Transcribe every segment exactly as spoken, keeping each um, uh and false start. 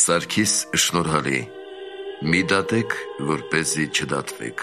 Սարգիս շնորհալի, մի դատեք, որպեսզի չդատվեք։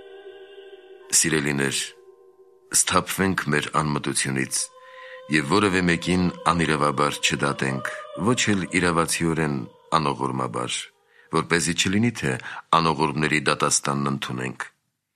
Սիրելիներ, սթափվենք մեր անմտությունից և որևէ մեկին անիրավաբար չդատենք, ոչ էլ իրավացիորեն անողորմաբար, որպեսզի չլինի, թե անողորմների դատաստանն ընդունենք։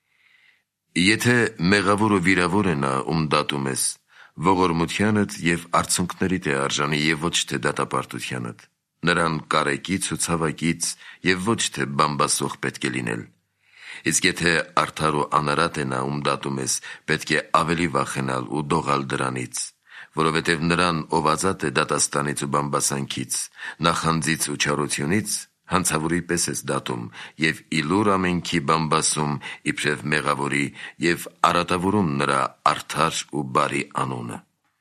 Եթե մեղավոր ու վիրավոր է նա, ում դատում ես, ողորմությանդ և արցունքներիդ է արժանի և ոչ թե դատապարտությանդ, նրան կարեկից ու ցավակից և ոչ թե բամբասող պետք է լինել։ Իսկ եթե արդար ու անարատ է նա, ում դատում ես, պետք է ավելի վախենալ ու դողալ դրանից, որովհետև նրան, ով ազատ է դատաստանից ու բամբասանքից, նախանձից ու չարությունից, հանցավորի պես ես դատում և իլուր ամենքի բամբասում իբրև մեղավորի և արատավորում նրա արդար ու բարի անունը։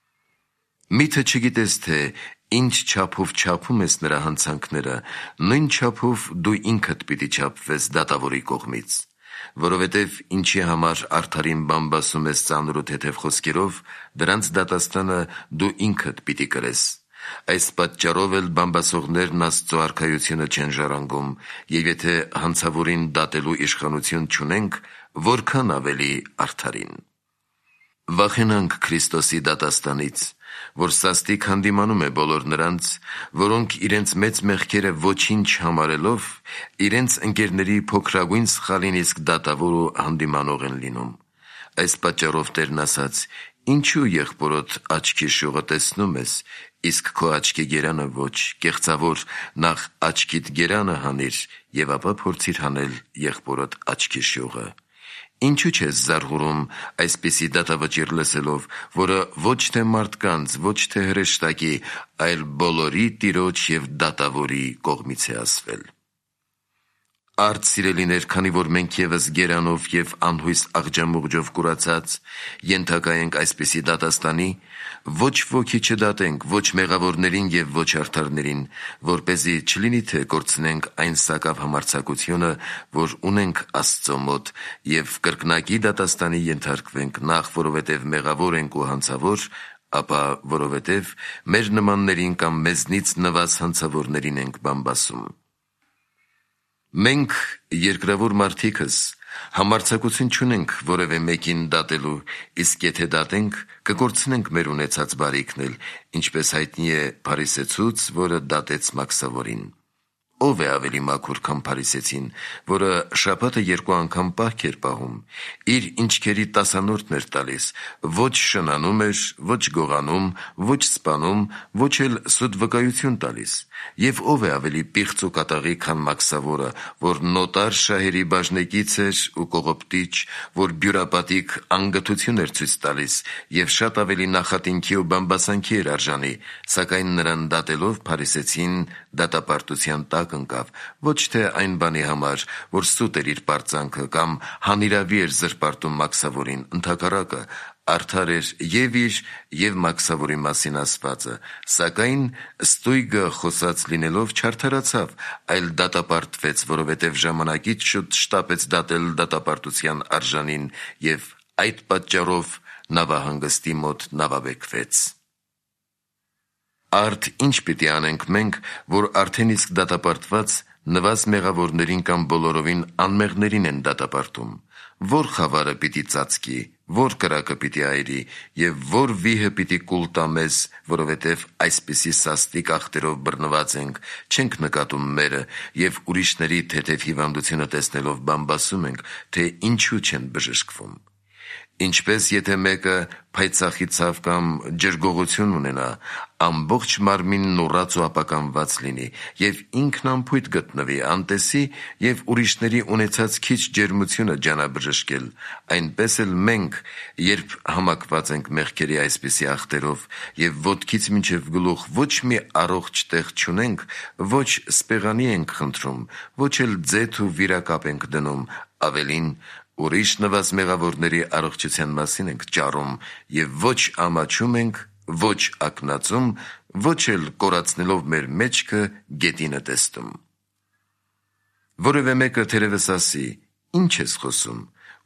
Միթե չգիտես, թե ինչ չափով չափում ես նրա հանցանքները, նույն չափով դու ինքդ պիտի չափվես դատավորի կողմից, որովհետև ինչի համար արդարին բամբասում ես ծանր ու թեթև խոսքերով, դրանց դատաստանը դու ինքդ պիտի կրես։ Այս պատճառով էլ բամբասողներն Աստծո արքայությունը չեն ժառանգում, և եթե հանցավորին դատելու իշխանություն չունենք, որքան ավելի արդարին։ Վախենանք Քրիստոսի դատաստանից, որ սաստիկ հանդիմանում է բոլոր նրանց, որոնք իրենց մեծ մեղքերը ոչինչ համարելով, իրենց ընկերների փոքրագույն սխալին իսկ դատավոր ու հանդիմանող են լինում։ Այս պատճառով Տերն ասաց. «Ինչու եղբորոդ աչքի շողը տեսնում ես, իսկ քո աչքի գերանը ոչ, կեղծավոր, նախ աչքիդ գերանը հանիր, և ապա փորձիր հանել եղբորոդ աչքի շողը։ Ինչու չես զարհուրում այսպիսի դատավճիռ լսելով, որը ոչ թե մարդկանց, ոչ թե հրեշտակի, այլ բոլորի Տիրոջ և դատավորի կողմից է ասվել»։ Արդ սիրելիներ, քանի որ մենք ևս գերանով և անհույս աղջամուղջով կուրացած ենթակա ենք այսպիսի դատաստանի, ոչ ոքի չդատենք, ոչ մեղավորներին և ոչ արդարներին, որպեսզի չլինի, թե կորցնենք այն սակավ համարձակությունը, որ ունենք Աստծո մոտ, և կրկնակի դատաստանի ենթարկվենք, նախ որովհետև մեղավոր ենք ու հանցավոր, ապա որովհետև մեր նմաններին կամ մեզնից նվազ հանցավորներին ենք բամբասում։ Մենք, երկրավոր մարդիկս, համարձակություն չունենք որևէ մեկին դատելու, իսկ եթե դատենք, կկորցնենք մեր ունեցած բարիքն էլ, ինչպես հայտնի է փարիսեցուց, որը դատեց մաքսավորին։ Ո՞վ է ավելի մաքուր, քան փարիսեցին, որը շաբաթը երկու անգամ պահք էր պահում, իր ինչքերի տասանորդն էր տալիս, ոչ շնանում էր, ոչ գողանում, ոչ սպանում, ոչ էլ սուտ վկայություն տալիս։ Եվ ո՞վ է ավելի պիղծ ու կատաղի, քան մաքսավորը, որ նոտար շահերի բաժնեկից էր ու կողոպտիչ, որ բյուրապատիկ անգթություն էր ցույց տալիս և շատ ավելի նախատինքի ու բամբասանքի էր արժանի, սակայն նրան դատելով փարիսեցին դատապարտության տակ ընկավ, ոչ թե այն բանի համար, որ սուտ էր իր պարծանքը կամ հանիրավի էր զրպարտում մաքսավորին, ընդհակառակը, արդար էր և իր և մաքսավորի մասին ասվածը, սակայն ստույգը խոսած լինելով չարդարացավ, այլ դատապարտվեց, որովհետև ժամանակից շուտ շտապեց դատել դատապարտության արժանին և այդ պատճառով նավահանգստի մոտ նավաբեկվեց։ Արդ ինչ պիտի անենք մենք, որ արդեն իսկ դատապարտված նվազ մեղավորներին կամ բոլորովին անմեղներին են դատապարտում։ Որ խավարը պիտի ծածկի, որ կրակը պիտի այրի և որ վիհը պիտի կուլ տա մեզ, որովհետև այսպիսի սաստիկ ախտերով բռնված ենք, չենք նկատում մերը և ուրիշների թեթև հիվանդությունը տեսնելով բամբասում ենք, թե ինչու չեն բժշկվում։ Ինչպես եթե մեկը փայծախի ցավ կամ ջրգողություն ունենա, ամբողջ մարմինն ուռած ու ապականված լինի, և ինքն անփույթ գտնվի, անտեսի և ուրիշների ունեցած քիչ ջերմությունը ջանաբժշկել, այնպես էլ մենք, երբ համակված ենք մեղքերի այսպիսի ախտերով և ոտքից մինչև գլուխ ոչ մի առողջ տեղ չունենք, ոչ սպեղանի ենք խնդրում, ոչ էլ ձեթ ու վիրակապ ենք դնում, ավելին, ուրիշ նվազ մեղավորների առողջության մասին ենք ճառում և ոչ ամաչում ենք, ոչ ակնածում, ոչ էլ կորացնելով մեր մեջքը գետինը տեստում։ Որևէ մեկը թերևս ասի. «Ինչ ես խոսում»,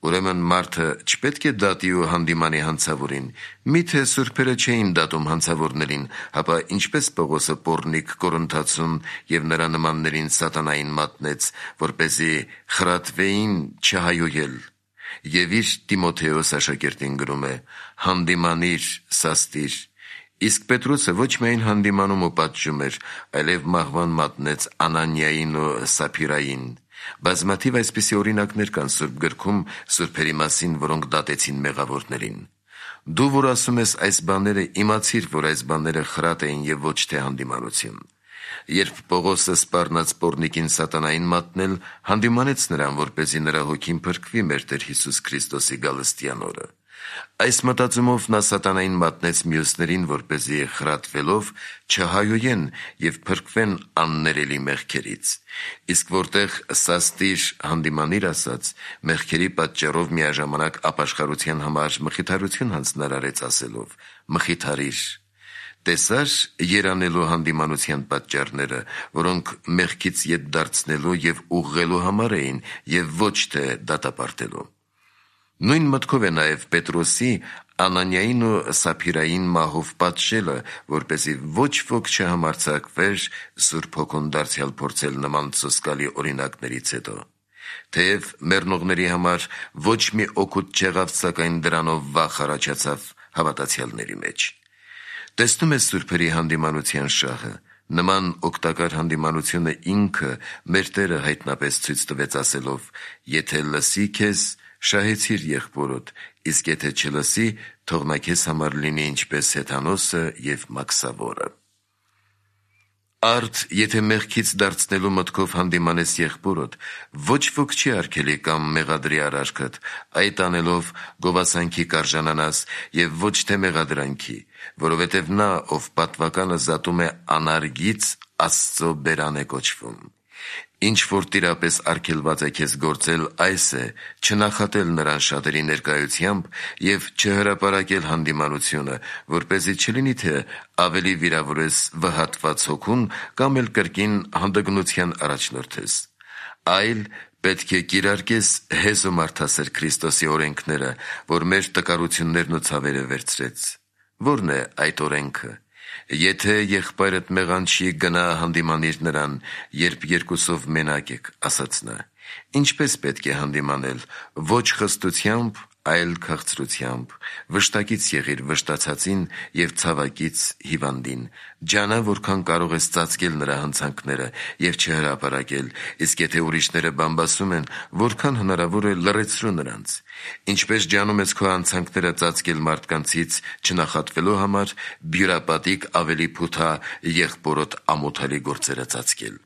Ուրեմն մարդը չպետք է դատի ու հանդիմանի հանցավորին, միթե սուրբերը չէին դատում հանցավորներին, հապա ինչպես Պողոսը Պոռնիկ Կորինթացում և նրա նմաններին սատանային մատնեց, որպեսզի խրատվեին չհայոյել, և իր Տիմոթեոս աշակերտին գրում է. «Հանդիմանիր, սաստիր», իսկ Պետրոսը ոչ միայն հանդիմանում ու պատժում էր, այլև մահվան մատնեց Անանիային ու Սափիրային։ Բազմաթիվ այսպիսի օրինակներ կան Սուրբ գրքում սուրբերի մասին, որոնք դատեցին մեղավորներին։ Դու, որ ասում ես այս բաները, իմացիր, որ այս բաները խրատ էին և ոչ թե հանդիմանություն։ Երբ Պողոսը սպառնաց Պոռնիկին սատանային մատնել, հանդիմանեց նրան, որպեսզի նրա հոգին փրկվի մեր Տեր Հիսուս Քրիստոսի գալստյան օրը։ Այս մտածումով նա սատանային մատնեց մյուսներին, որպեսզի խրատվելով չհայոյեն և փրկվեն աններելի մեղքերից։ Իսկ որտեղ սաստիր հանդիմանիր ասաց, մեղքերի պատճառով միաժամանակ ապաշխարության համար մխիթարություն հանձնարարեց ասելով. «Մխիթարիր»։ Տեսա՞ր երանելու հանդիմանության պատճառները, որոնք մեղքից ետ դարձնելու և ուղղելու համար էին և ոչ թե դատապարտելու։ Նույն մտքով է նաև Պետրոսի Անանիային ու Սափիրային մահով պատժելը, որպեսզի ոչ ոք չհամարձակվեր Սուրբ Հոգուն դարձյալ փորձել նման սոսկալի օրինակներից հետո։ Թեև մեռնողների համար ոչ մի օգուտ չեղավ, սակայն դրանով վախ առաջացավ հավատացյալների մեջ։ Տեսնում ես սուրբերի հանդիմանության շահը։ Նման օգտակար հանդիմանությունը ինքը մեր Տերը հայտնապես ցույց տվեց ասելով. «Եթե լսի քեզ, շահեցիր եղբորդ, իսկ եթե չլսի, թող նա քեզ համար լինի ինչպես հեթանոսը և մաքսավորը»։ Արդ եթե մեղքից դարձնելու մտքով հանդիմանես եղբորդ, ոչ ոք չի արգելի կամ մեղադրի արարքդ, այդ անելով գովասանքի կարժանանաս և ոչ թե մեղադրանքի, որովհետև նա, ով պատվականը զատում է անարգից, Աստծո բերան է կոչվում։ Ինչ որ տիրապես արգելված է քեզ գործել, այս է՝ չնախատել նրան շատերի ներկայությամբ և չհրապարակել հանդիմանությունը, որպեսզի չլինի, թե ավելի վիրավորես վհատված հոգուն կամ էլ կրկին հանդգնության առաջնորդես, այլ պետք է կիրարկես հեզ ու մարդասեր Քրիստոսի օրենքները, որ մեր տկարություններն ու ցավերը վերցրեց։ Ո՞րն է այդ օրենքը։ Եթե եղբայրդ մեղանչի, գնա հանդիմանիր նրան, երբ երկուսով մենակ եք, ասաց նա։ Ինչպես պետք է հանդիմանել։ Ոչ խստությամբ, այլ քաղցրությամբ, վշտակից եղիր վշտացածին և ցավակից հիվանդին, ջանա որքան կարող ես ծածկել նրա հանցանքները և չհրապարակել, իսկ եթե ուրիշները բամբասում են, որքան հնարավոր է լռեցրու նրանց։ Ինչպես ջանում ես քո հանցանքները ծածկել մարդկանցից չնախատվելու համար, բյուրապատիկ ավելի փութա եղբորդ ամոթալի գործերը ծածկել։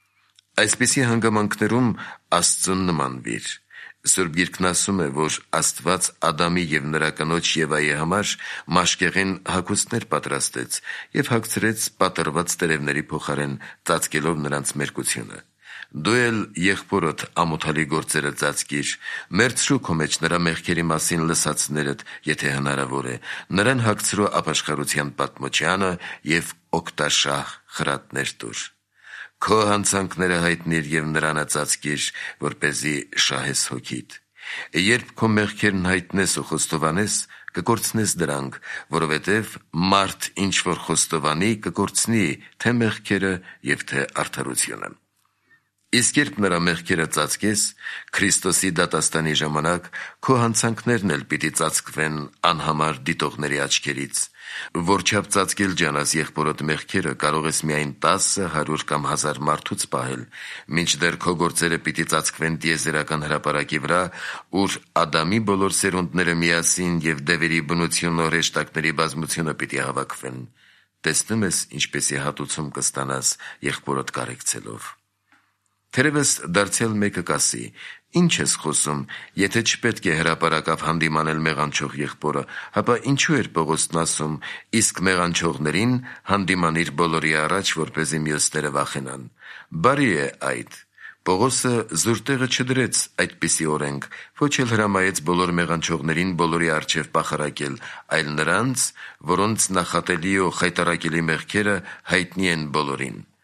Այսպիսի հանգամանքներում Աստծուն նմանվիր։ Սուրբ Գիրքն ասում է, որ Աստված Ադամի և նրա կնոջ Եվայի համար մաշկեղեն հագուստներ պատրաստեց և հագցրեց պատռված տերևների փոխարեն, ծածկելով նրանց մերկությունը։ Դու էլ եղբորդ ամոթալի գործերը ծածկիր, մերցրու քո մեջ նրա մեղքերի մասին լսածներդ, եթե հնարավոր է, նրան հագցրու ապաշխարության պատմությանը և օգտաշահ խրատներ տուր։ Քո հանցանքները հայտնիր և նրան ծածկիր, որպեսզի շահես հոգիդ։ Երբ քո մեղքերն հայտնես ու խոստովանես, կկորցնես դրանք, որովհետև մարդ ինչ որ խոստովանի, կկորցնի թե մեղքերը և թե արդարությունը։ Իսկ երբ նրա մեղքերը ծածկես, Քրիստոսի դատաստանի ժամանակ քո հանցանքներն էլ պիտի ծածկվեն անհամար դիտողների աչքերից։ Որչափ ծածկել ջանաս եղբորդ մեղքերը, կարող ես միայն տասը, հարյուր կամ հազար մարդուց պահել, մինչդեռ քո գործերը պիտի ծածկվեն տիեզերական հրապարակի վրա, ուր Ադամի բոլոր սերունդները միասին և դևերի բնությունն ու հրեշտակների բազմությունը պիտի հավաքվեն։ Տեսնում ես ինչպիսի հատուցում կստանաս եղբորդ կարեկցելով։ Թերևս դարձյալ մեկը կասի. «Ինչ ես խոսում, եթե չպետք է հրապարակավ հանդիմանել մեղանչող եղբորը, հապա ինչու էր Պողոսն ասում, իսկ մեղանչողներին հանդիմանիր բոլորի առաջ, որպեսզի մյուսները վախենան»։ Բարի է այդ։ Պողոսը զուր տեղը չդրեց այդպիսի օրենք, ոչ էլ հրամայեց բոլոր մեղանչողներին բոլորի առջև պախարակել, այլ նրանց, որոնց նախատելի ու խայտառակելի մեղքերը հայտնի են բոլորին։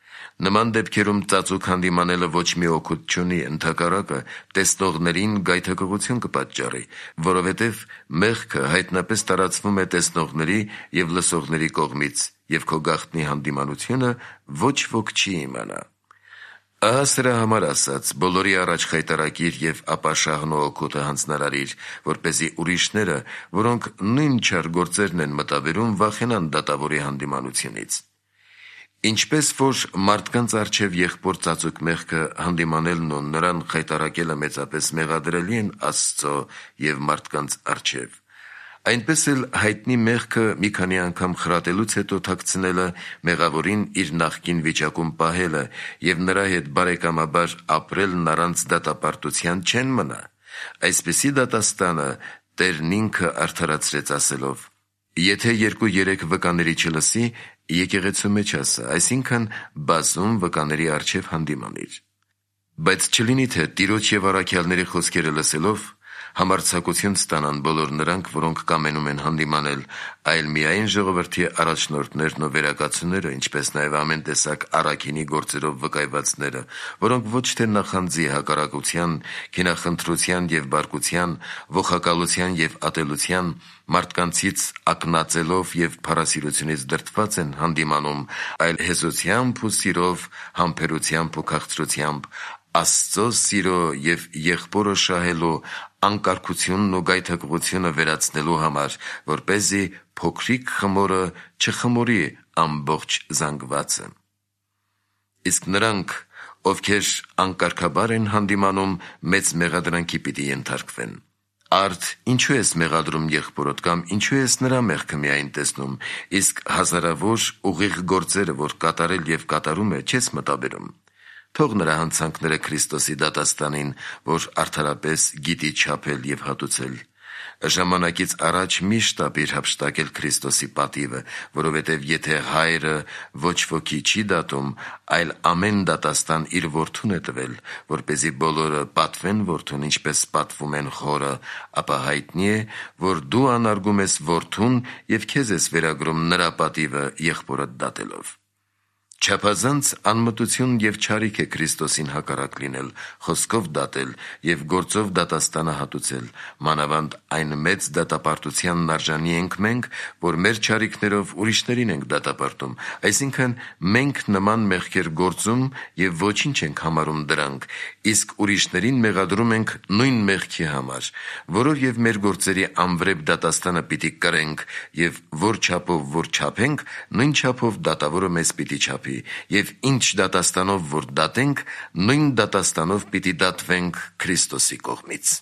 Նման դեպքերում ծածուկ հանդիմանելը ոչ մի օգուտ չունի, ընդհակառակը տեսնողներին գայթակղություն կպատճառի, որովհետև մեղքը հայտնապես տարածվում է տեսնողների և լսողների կողմից, և քո գաղտնի հանդիմանությունը ոչ ոք չի իմանա։ Ահա սրա համար ասած, բոլորի առաջ խայտառակիր և ապա շահն ու օգուտը հանձնարարիր, որպեսզի ուրիշները, որոնք նույն չար գործերն են մտաբերում, վախենան դատավորի հանդիմանությունից։ Ինչպես որ մարդկանց առջև եղբոր ծածուկ մեղքը հանդիմանելն ու նրան խայտառակելը մեծապես մեղադրելի են Աստծո և մարդկանց առջև, այնպես էլ հայտնի մեղքը մի քանի անգամ խրատելուց հետո թաքցնելը, մեղավորին իր նախկին վիճակում պահելը և նրա հետ բարեկամաբար ապրելն առանց դատապարտության չեն մնա։ Այսպիսի դատաստանը Տերն ինքը արդարացրեց ասելով. «Եթե երկու-երեք վկաների չլսի, եկեղեցու մեջ ասա, այսինքն բազում վկաների առջև հանդիմանիր»։ Բայց չլինի, թե Տիրոջ և առաքյալների խոսքերը լսելով համարձակություն ստանան բոլոր նրանք, որոնք կամենում են հանդիմանել, այլ միայն ժողովրդի առաջնորդներն ու վերակացուները, ինչպես նաև ամեն տեսակ առաքինի գործերով վկայվածները, որոնք ոչ թե նախանձի, հակառակության, քինախնդրության և բարկության, ողակալության և ատելության, մարդկանցից ակնածելով և փառասիրությունից դրդված են հանդիմանում, այլ հեզոցությամբ ու սիրով, համբերությամբ ու քաղցրությամբ, Աստծո սիրո և եղբորը շահելու անկարգությունն ու գայթակղությունը վերացնելու համար, որպեսզի փոքրիկ խմորը չխմորի ամբողջ զանգվածը։ Իսկ նրանք, ովքեր անկարգաբար են հանդիմանում, մեծ մեղադրանքի պիտի ենթարկվեն։ Արդ ինչու ես մեղադրում եղբորդ, կամ ինչու ես նրա մեղքը միայն տեսնում, իսկ հազարավոր ուղիղ գործերը, որ կատարել և կատարում է, չես մտաբերում։ Թող նրա հանցանքները Քրիստոսի դատաստանին, որ արդարապես գիտի չափել և հատուցել։ Ժամանակից առաջ մի շտապիր հափշտակել Քրիստոսի պատիվը, որովհետև եթե Հայրը ոչ ոքի չի դատում, այլ ամեն դատաստան իր որդուն է տվել, որպեսզի բոլորը պատվեն որդուն, ինչպես պատվում են խորը, ապա հայտնի է, որ դու անարգում ես որդուն և քեզ ես վերագրում նրա պատիվը եղբորդ դատելով։ Չափազանց անմտություն և չարիք է Քրիստոսին հակառակ լինել, խոսքով դատել և գործով դատաստանը հատուցել, մանավանդ այն մեծ դատապարտությանն արժանի ենք մենք, որ մեր չարիքներով ուրիշներին ենք դատապարտում, այսինքն մենք նման մեղքեր գործում և ոչինչ ենք համարում դրանք, իսկ ուրիշներին մեղադրում ենք նույն մեղքի համար, որով և մեր գործերի անվրեպ դատաստանը պիտի կրենք, և որ չափով որ չափենք, նույն չափով դատավորը մեզ պիտի չափի, և ինչ դատաստանով որ դատենք, նույն դատաստանով պիտի դատվենք Քրիստոսի կողմից։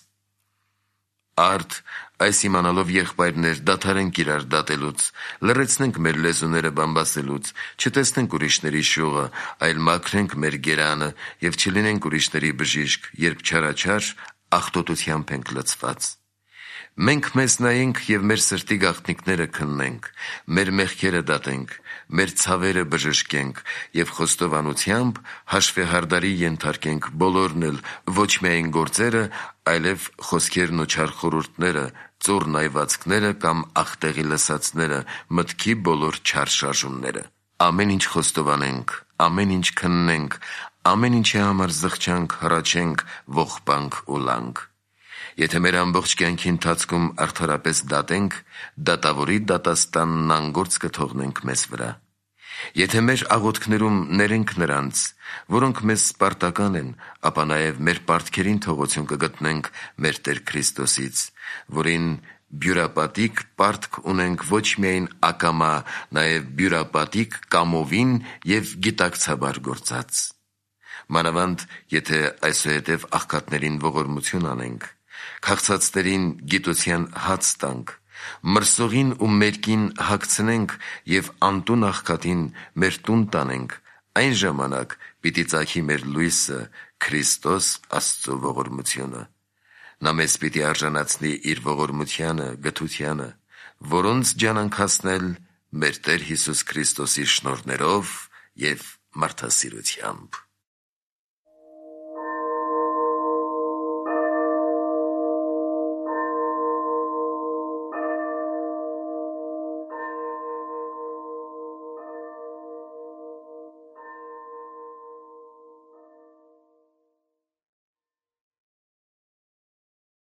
Արդ այս իմանալով եղբայրներ, դադարենք իրար դատելուց, լռեցնենք մեր լեզուները բամբասելուց, չտեսնենք ուրիշների շուղը, այլ մաքրենք մեր գերանը և չլինենք ուրիշների բժիշկ, երբ չարաչար աղտոտությամբ ենք լցված։ Մենք մեզ նայենք և մեր սրտի գաղտնիքները քննենք, մեր մեղքերը դատենք, մեր ցավերը բժշկենք և խոստովանությամբ հաշվեհարդարի ենթարկենք բոլորն էլ, ոչ միայն գործերը, այլև խոսքերն ու չար խորհուրդները, ծուռ նայվածքները կամ ախտեղի լսածները, մտքի բոլոր չար շարժումները։ Ամեն ինչ խոստովանենք, ամեն ինչ քննենք, ամեն ինչի համար զղջանք, հառաչենք, ողբանք ու լանք։ Եթե մեր ամբողջ կյանքի ընթացքում արդարապես դատենք, դատավորի դատաստանն անգործ կթողնենք մեզ վրա։ Եթե մեր աղոթքներում ներենք նրանց, որոնք մեզ սպարտական են, ապա նաև մեր պարտքերին թողություն կգտնենք մեր Տեր Քրիստոսից, որին բյուրապատիկ պարտք ունենք ոչ միայն ակամա, նաև բյուրապատիկ կամովին և գիտակցաբար գործած։ Մանավանդ, եթե այսուհետև աղքատներին ողորմություն անենք, քաղցածներին գիտության հաց տանք, մրսողին ու մերկին հագցնենք և անտուն աղքատին մեր տուն տանենք, այն ժամանակ պիտի ծագի մեր լույսը, Քրիստոս Աստծո ողորմությունը։ Նա մեզ պիտի արժանացնի իր ողորմությանը, գթությանը, որոնց ջանանք հասնել մեր Տեր Հիսուս Քրիստոսի շնորհներով և մարդասիրությամբ։